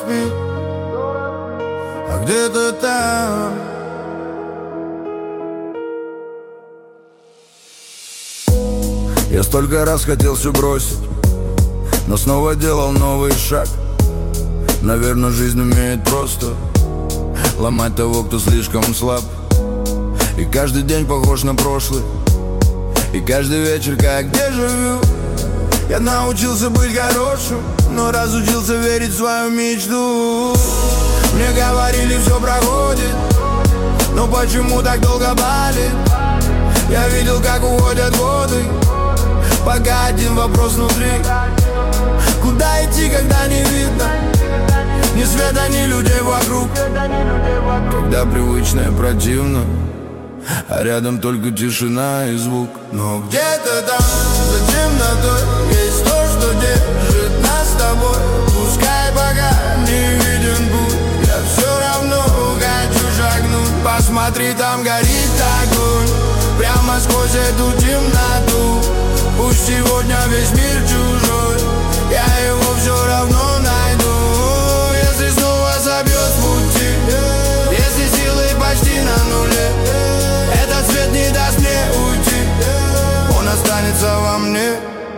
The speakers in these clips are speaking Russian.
спит, а где-то там я столько раз хотел все бросить, но снова делал новый шаг. Наверное, жизнь умеет просто ломать того, кто слишком слаб. И каждый день похож на прошлый, и каждый вечер как дежавю. Я научился быть хорошим, но разучился верить в свою мечту. Мне говорили, все проходит, но почему так долго болит? Я видел, как уходят годы, пока один вопрос внутри: куда идти, когда не видно ни света, ни людей вокруг? Когда привычное противно, а рядом только тишина и звук. Но где-то там, за темнотой, есть то, что держит нас с тобой. Пускай пока не виден путь, я все равно хочу шагнуть. Посмотри, там горит огонь, прямо сквозь эту темноту. Пусть сегодня весь мир чужой, я его все равно найду. Если снова собьет с пути, если силы почти на нуле, этот свет не даст мне уйти, он останется во мне.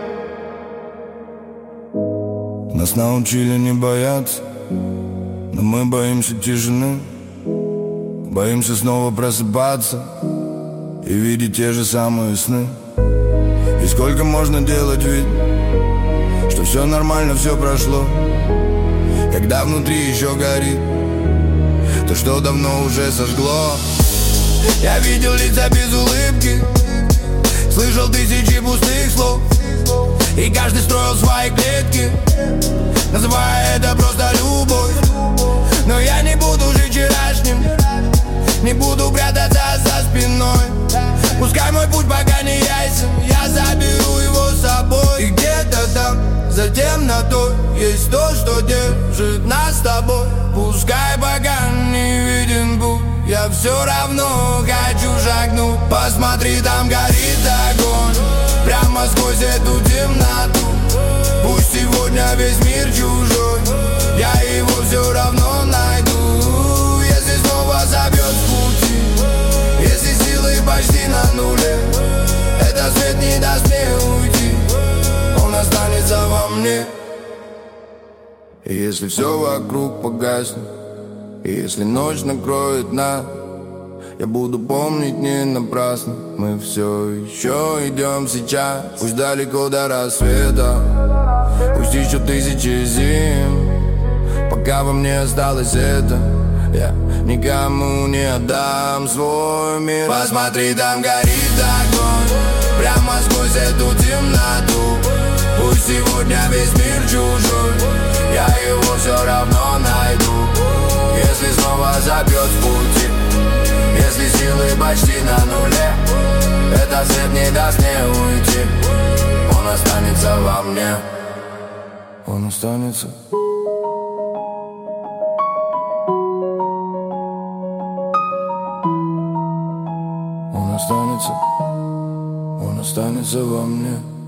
Нас научили не бояться, но мы боимся тишины. Боимся снова просыпаться и видеть те же самые сны. И сколько можно делать вид, что все нормально, все прошло, когда внутри еще горит то, что давно уже сожгло. Я видел лица без улыбки, слышал тысячи пустых слов, и каждый строил свои клетки, называя это просто любовь. Но я не буду жить вчерашним, не буду прятаться за спиной. Пускай мой путь пока не ясен, я заберу его с собой. И где-то там, за темнотой, есть то, что держит нас с тобой. Пускай пока не виден путь, я все равно хочу шагнуть. Посмотри, там горит огонь, прямо сквозь эту темноту. Пусть сегодня весь мир чужой, я его все равно найду. Если снова забьет с пути, если силы почти на нуле, этот свет не даст мне уйти, он останется во мне. И если все вокруг погаснет, и если ночь накроет нас, я буду помнить не напрасно, мы все еще идем сейчас. Пусть далеко до рассвета, пусть еще тысячи зим, пока во мне осталось это, я никому не отдам свой мир. Посмотри, там горит огонь, прямо сквозь эту темноту. Пусть сегодня весь мир чужой, я его все равно найду. Если снова забьет с пути, если силы почти на нуле, этот свет не даст мне уйти, он останется во мне, он останется. Он останется во мне.